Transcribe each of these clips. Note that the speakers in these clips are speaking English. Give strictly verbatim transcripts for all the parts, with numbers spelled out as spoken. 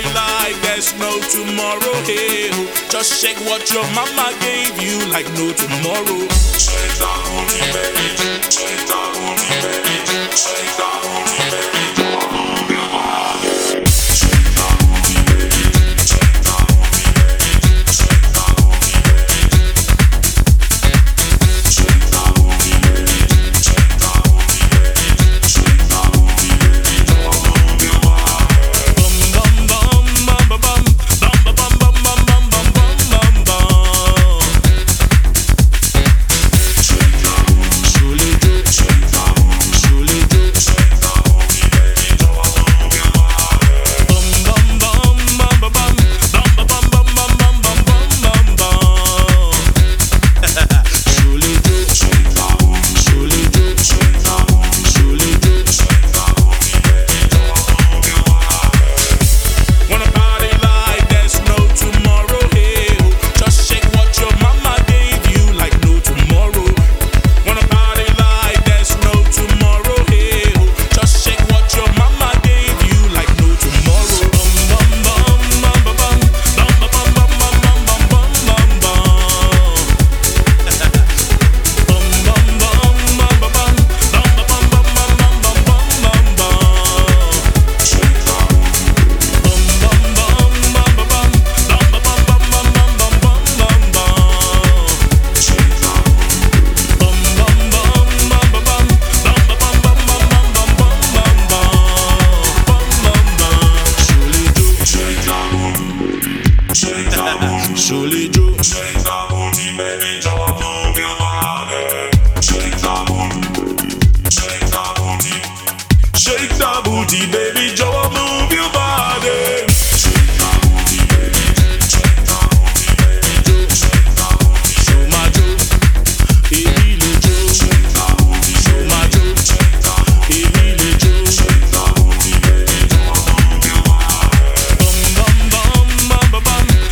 party like there's no tomorrow. Hey, oh, just shake what your mama gave you like no tomorrow. Shake that booty, baby. Shake that booty, baby. Shake that booty, baby. Surely do. Shake that booty, baby, don't move your body. Shake that booty, shake that booty, shake that booty, baby, don't move your body. Shake that booty, baby, shake that booty, baby, shake that booty. Show my Joe, baby, le Joe. Shake that booty, show my Joe, baby, le Joe. Shake that booty, baby, don't move your body. Bum bum bum bum bum bum.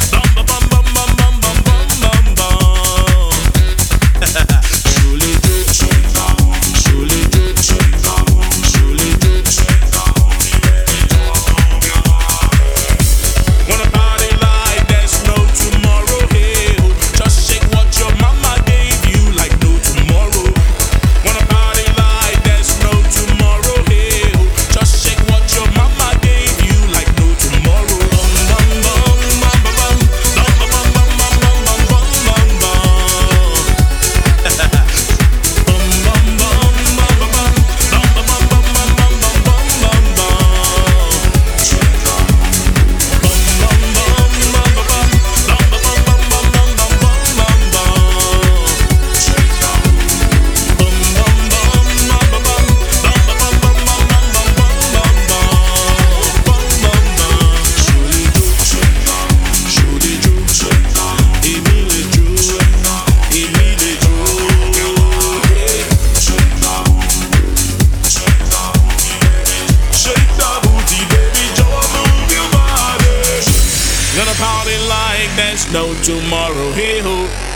Gonna party like there's no tomorrow. Hey ho.